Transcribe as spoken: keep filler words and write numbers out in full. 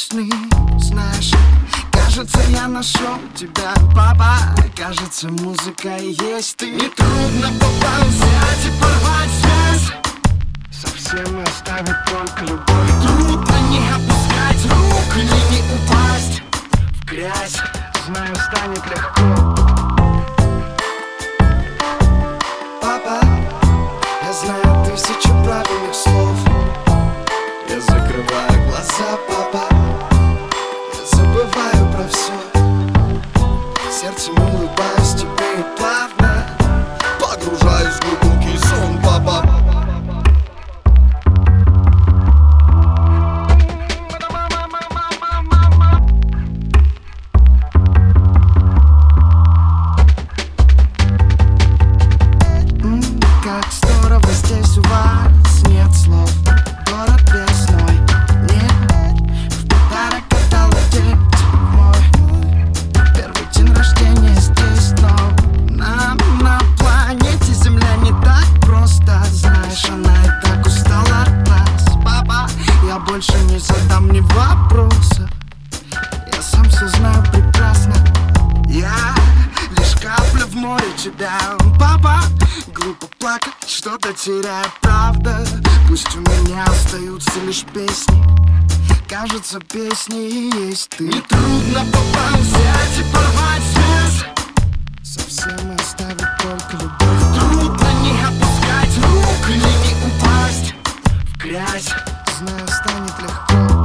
песни, знаешь. Кажется, я нашел тебя, папа. Кажется, музыка и есть ты. Не трудно попал взять и порвать связь. Совсем оставить только любовь. Трудно не опускать рук или не упасть в грязь. Знаю, станет легко. Папа, я знаю тысячу правильных слов. Я закрываю глаза, папа. Я забываю про все. Сердцем улыбаюсь тебе и плавно погружаюсь в глубокий сон, папа. Как здорово здесь у вас нет слов. Город весной, нет. В подарок отдала день мой. Первый день рождения здесь, но нам на планете Земля не так просто. Знаешь, она и так устала от нас. Папа, я больше не задам ни вопроса. Я сам все знаю прекрасно. Я лишь капля в море тебя, папа. Глупо плакать, что-то теряя, правда. Пусть у меня остаются лишь песни. Кажется, песни и есть ты. Не трудно попал взять и порвать связь. Совсем оставить только любовь. Трудно не опускать рук или не упасть в грязь. Знаю, станет легко.